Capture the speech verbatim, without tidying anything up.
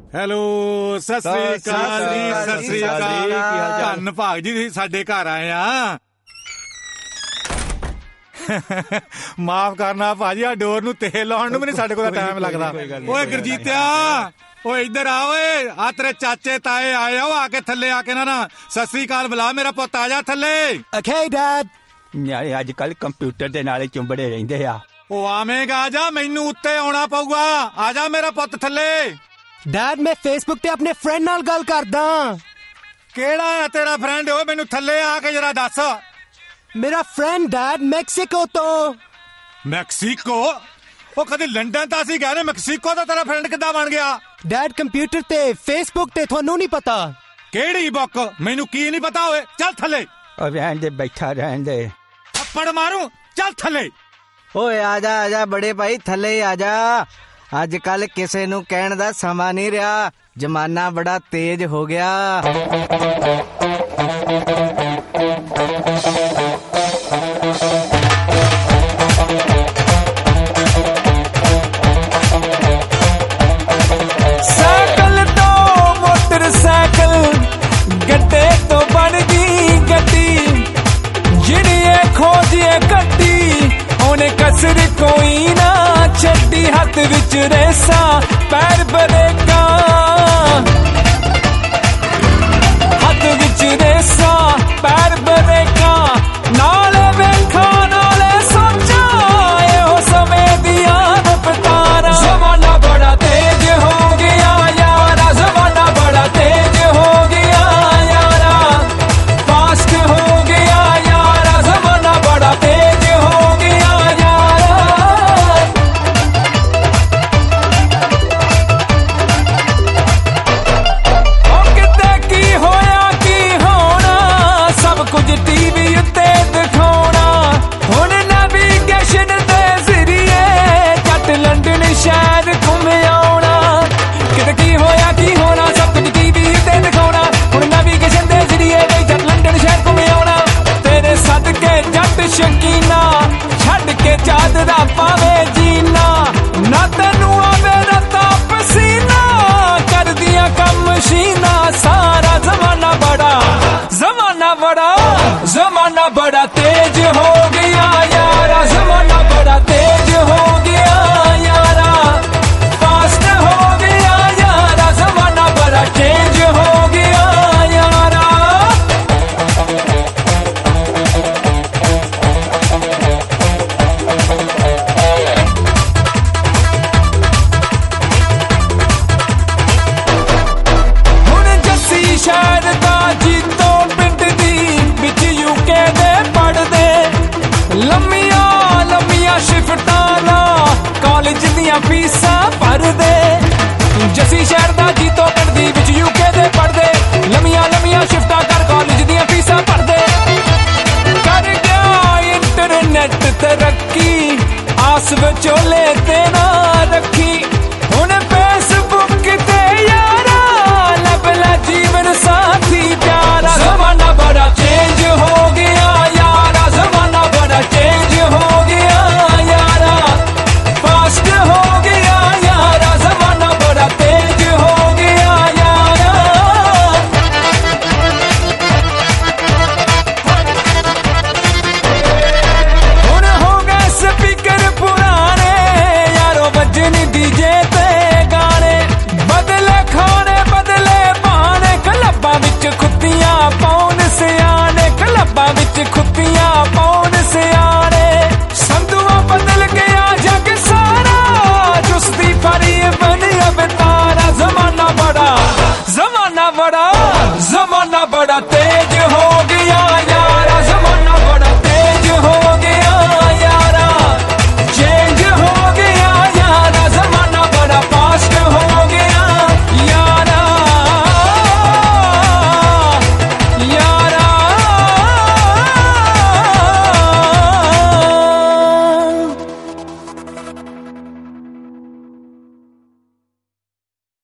Hello, Sat Sri ਅਕਾਲ ਜੀ, ਸਤਿ ਸ੍ਰੀ ਅਕਾਲ। ਧੰਨ ਭਾਗ ਜੀ, ਤੁਸੀਂ ਸਾਡੇ ਘਰ ਆਏ ਆ। ਮਾਫ ਕਰਨਾ ਭਾਜੀ, ਆ ਡੋਰ ਨੂੰ ਤੇਲ ਲਾਉਣ ਨੂੰ ਵੀ ਨਹੀਂ ਸਾਡੇ ਕੋਲ ਟਾਈਮ ਲੱਗਦਾ। ਓਏ ਗੁਰਜੀਤਿਆ, ਓਏ ਇੱਧਰ ਆ। ਓਏ ਆ ਤੇਰੇ ਚਾਚੇ ਤਾਏ ਆਏ ਆ, ਉਹ ਆ ਕੇ ਥੱਲੇ ਆ ਕੇ ਨਾ ਨਾ ਸਤਿ ਸ੍ਰੀ ਅਕਾਲ ਬੁਲਾ। ਮੇਰਾ ਪੁੱਤ ਆ ਜਾ ਥੱਲੇ। Okay dad. ਨਿਆਣੇ ਅੱਜ ਕੱਲ ਕੰਪਿਊਟਰ ਦੇ ਨਾਲ ਚੁੰਬੜੇ ਰਹਿੰਦੇ ਆ। ਉਹ ਆਵੇਂਗਾ, ਆ ਜਾ, ਮੈਨੂੰ ਉੱਤੇ ਆਉਣਾ ਪਊਗਾ। ਆ ਜਾ ਮੇਰਾ ਪੁੱਤ ਥੱਲੇ। ਡੈਡ ਮੈਂ ਫੇਸਬੁੱਕ ਤੇ ਆਪਣੇ ਫਰੈਂਡ ਨਾਲ ਗੱਲ ਕਰਦਾ। ਕਿਹੜਾ ਹੈ ਤੇਰਾ ਫਰੈਂਡ? ਓਏ ਮੈਨੂੰ ਥੱਲੇ ਆ ਕੇ ਜਰਾ ਦੱਸ। ਮੇਰਾ ਫਰੈਂਡ ਡੈਡ ਮੈਕਸੀਕੋ ਤੋਂ। ਮੈਕਸੀਕੋ? ਉਹ ਕਦੇ ਲੰਡਨ ਤਾਂ ਅਸੀਂ ਗਏ ਨੇ, ਮੈਕਸੀਕੋ ਦਾ ਤੇਰਾ ਫਰੈਂਡ ਕਿੱਦਾਂ ਬਣ ਗਿਆ? ਡੈਡ ਕੰਪਿਊਟਰ ਤੇ ਫੇਸਬੁੱਕ ਤੇ ਤੁਹਾਨੂੰ ਨਹੀਂ ਪਤਾ? ਕਿਹੜੀ ਬੁੱਕ? ਮੈਨੂੰ ਕੀ ਨਹੀਂ ਪਤਾ। ਓਏ ਚੱਲ ਥੱਲੇ। ਓ ਰਹਿਣ ਦੇ, ਬੈਠਾ ਰਹਿਣ ਦੇ। ਥੱਪੜ ਮਾਰੂ, ਚੱਲ ਥੱਲੇ। ਓਏ ਆ ਜਾ ਆ ਜਾ ਬੜੇ ਭਾਈ, ਥੱਲੇ ਆ ਜਾ। ਅੱਜ ਕੱਲ ਕਿਸੇ ਨੂੰ ਕਹਿਣ ਦਾ ਸਮਾਂ ਨਹੀਂ ਰਿਹਾ, ਜ਼ਮਾਨਾ ਬੜਾ ਤੇਜ਼ ਹੋ ਗਿਆ। ਸਾਈਕਲ ਤੋਂ ਮੋਟਰਸਾਈਕਲ, ਗੱਡੇ ਤੋਂ ਬਣ ਗਈ ਗੱਡੀ, ਜਿਹੜੀਏ ਖੋਜੀਏ ਗੱਡੀ, ਉਹਨੇ ਕਸਰ ਕੋਈ ਨਾ ਛੱਡੀ। ਹੱਥ ਵਿੱਚ ਰੇਸਾਂ, ਪੈਰ ਬਰੇਕਾਂ, ਹੱਥ ਵਿੱਚ ਰੇਸਾਂ, ਪੈਰ ਬਰੇਕਾਂ, ਨਾਲੇ ਵੇਖਾਂ ਨਾਲੇ ਸੋਚਾਂ, ਇਹੋ ਸਮੇਂ ਦੀਆਂ ਰਫ਼ਤਾਰਾਂ। ਜ਼ਮਾਨਾ ਬੜਾ ਤੇਜ਼ ਹੋ ਗਿਆ ਯਾਰਾ, ਜ਼ਮਾਨਾ ਬੜਾ ਤੇਜ਼ ਹੋ ਗਿਆ ਯਾਰਾ, ਫਾਸਟ ਹੋ ਗਿਆ ਯਾਰਾ, ਜ਼ਮਾਨਾ ਬੜਾ ਤੇਜ਼ ਹੋ ਗਿਆ ਯਾਰਾ। ਉਹ ਕਿਤੇ ਕੀ ਹੋਇਆ ਕੀ ਹੋਣਾ, ਸਭ ਕੁਝ ਟੀਵੀ ਉੱਤੇ ਦਿਖਾਉਣਾ। ਹੁਣ ਨੈਵੀਗੇਸ਼ਨ ਦੇ ਜ਼ਰੀਏ ਜੱਟ ਲੰਡਨ ਸ਼ਹਿਰ ਘੁੰਮ ਆਉਣਾ। ਕਿਤੇ ਕੀ ਹੋਇਆ ਕੀ ਹੋਣਾ, ਸਭ ਕੁਝ ਟੀਵੀ ਉੱਤੇ ਦਿਖਾਉਣਾ। ਹੁਣ ਨੈਵੀਗੇਸ਼ਨ ਦੇ ਜ਼ਰੀਏ ਜੱਟ ਲੰਡਨ ਸ਼ਹਿਰ ਘੁੰਮ ਆਉਣਾ। ਤੇਰੇ ਸਦਕੇ ਜੱਟ ਸ਼ਕੀਨਾ, ਛੱਡ ਕੇ ਚਾਦਰਾ ਪਾਵੇ ਜੀਨਾ। ਨਾ ਤੈਨੂੰ ਆਵੇ ਰਤਾ ਪਸੀਨਾ, ਕਰਦੀਆਂ ਕੰਮ ਮਸ਼ੀਨਾ। ਸਾਰਾ ਜ਼ਮਾਨਾ ਬੜਾ, ਜ਼ਮਾਨਾ ਬੜਾ, ਜ਼ਮਾਨਾ ਬੜਾ